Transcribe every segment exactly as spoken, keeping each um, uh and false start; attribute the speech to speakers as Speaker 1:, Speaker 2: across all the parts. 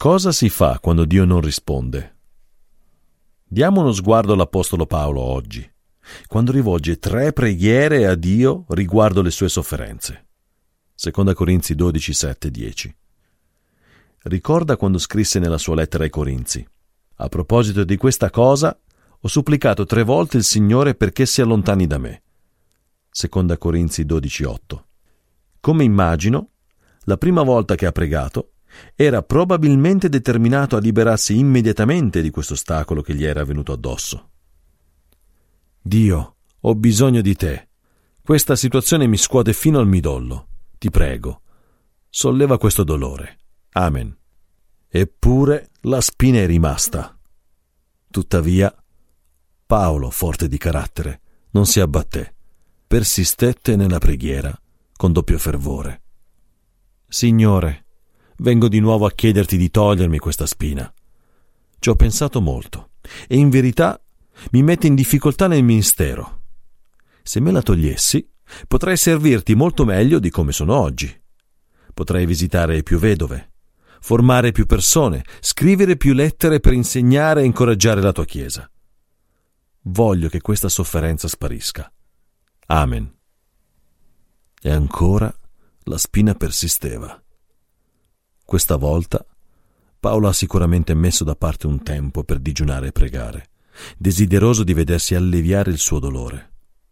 Speaker 1: Cosa si fa quando Dio non risponde? Diamo uno sguardo all'Apostolo Paolo oggi, quando rivolge tre preghiere a Dio riguardo le sue sofferenze. Seconda Corinzi dodici, sette, dieci. Ricorda quando scrisse nella sua lettera ai Corinzi: a proposito di questa cosa, ho supplicato tre volte il Signore perché si allontani da me. Seconda Corinzi dodici, otto. Come immagino, la prima volta che ha pregato, era probabilmente determinato a liberarsi immediatamente di questo ostacolo che gli era venuto addosso. Dio, ho bisogno di te. Questa situazione mi scuote fino al midollo. Ti prego, solleva questo dolore. Amen. Eppure la spina è rimasta. Tuttavia, Paolo, forte di carattere, non si abbatté. Persistette nella preghiera con doppio fervore. Signore, vengo di nuovo a chiederti di togliermi questa spina. Ci ho pensato molto e in verità mi mette in difficoltà nel ministero. Se me la togliessi, potrei servirti molto meglio di come sono oggi. Potrei visitare più vedove, formare più persone, scrivere più lettere per insegnare e incoraggiare la tua Chiesa. Voglio che questa sofferenza sparisca. Amen. E ancora la spina persisteva. Questa volta Paolo ha sicuramente messo da parte un tempo per digiunare e pregare, desideroso di vedersi alleviare il suo dolore.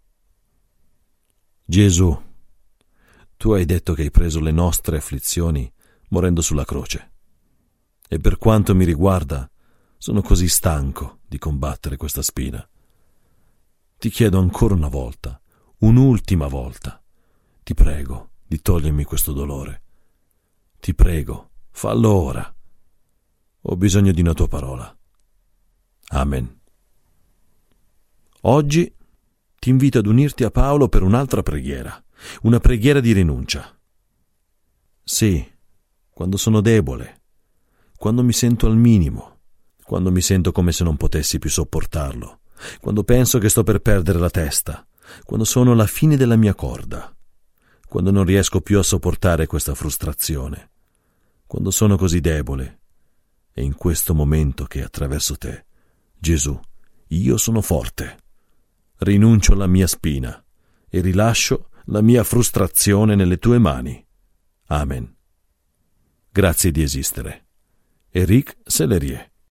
Speaker 1: Gesù, tu hai detto che hai preso le nostre afflizioni morendo sulla croce. E per quanto mi riguarda, sono così stanco di combattere questa spina. Ti chiedo ancora una volta, un'ultima volta, ti prego di togliermi questo dolore. Ti prego, fallo ora. Ho bisogno di una tua parola. Amen. Oggi ti invito ad unirti a Paolo per un'altra preghiera, una preghiera di rinuncia. Sì, quando sono debole, quando mi sento al minimo, quando mi sento come se non potessi più sopportarlo, quando penso che sto per perdere la testa, quando sono alla fine della mia corda, quando non riesco più a sopportare questa frustrazione, quando sono così debole, è in questo momento che attraverso te, Gesù, io sono forte. Rinuncio alla mia spina e rilascio la mia frustrazione nelle tue mani. Amen. Grazie di esistere. Éric Sellerier.